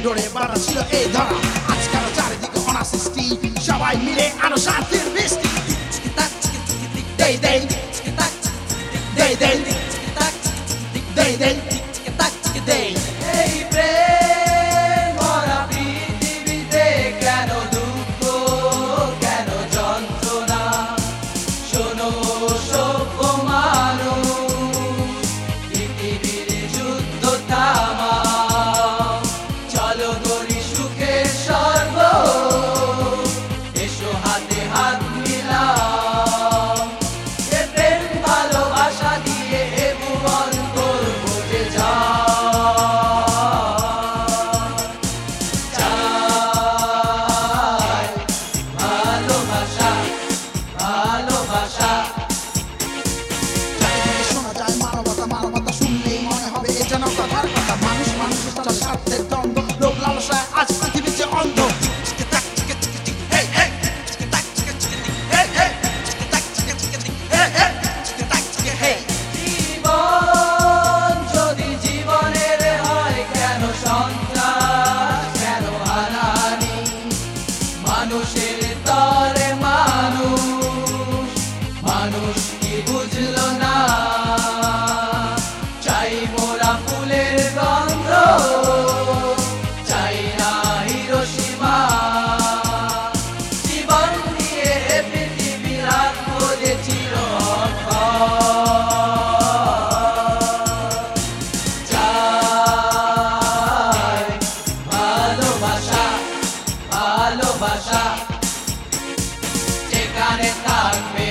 ডোরে বাঁধা ছিল এই ধরা। আজকাল চারিদিকে অনাসৃষ্টি, সবাই মিলে আনো শান্তির বৃষ্টি। দেই দেই দেই দেই দেই দেই দেই। এই প্রেম ভরা পৃথিবীতে কেন দুঃখ, কেন যন্ত্রণা? শোনো সভ্য মানুষ, পৃথিবীর যুদ্ধ থামাও, চলো গড়ি সুখের স্বর্গ, এসো হাতে হাত মিলাও। এ প্রেম ভালোবাসা দিয়ে এ ভুবন করব যে ভালোবাসা ভালোবাসা। চারিদিকে শোনা যায় মানবতা, মানবতা শুনলেই মনে হবে এ যেন কথার কথা। মানুষ মানুষের সাথে স্বার্থের দ্বন্দ্ব, লোক লালসায় আজ পৃথিবী যে অন্ধ। জীবন যদি জীবনের হয় কেন সন্ত্রাস, কেন হানাহানি? মানুষের তরে মানুষ, মানুষ কি বুঝলো না? চাই মোরা ফুলের গন্ধ, চাই না হিরোশিমা। জীবন দিয়ে এ পৃথিবী রাখবো যে চাই ভালোবাসা ভালোবাসা, যেখানে থাকবে